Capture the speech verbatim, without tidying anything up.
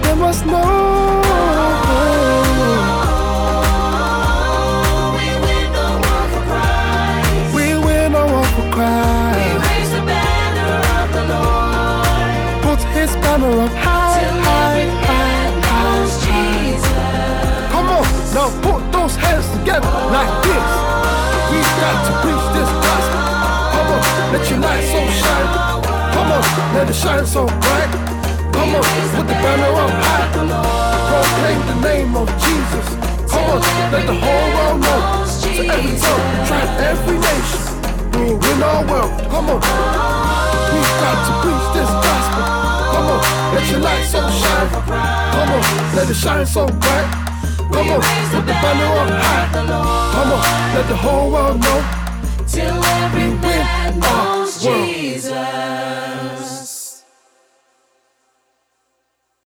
they must know. We win the war for Christ. We win the war for We Christ. raise the banner of the Lord. Put his banner up high, Till high, every high, man knows high, high. Jesus. Come on, now put those hands together like this. We've got to preach this gospel. Come on, let your light so shine. Come on, let it shine so bright. Come on, put the banner up high. Proclaim the name of Jesus. Come on, let the whole world know. To every tongue, tribe, every nation. We'll win our world. Come on, we've got to preach this gospel. Come on, let your light so shine. Come on, let it shine so bright. Come on, put the banner up high. Come on, let the whole world know.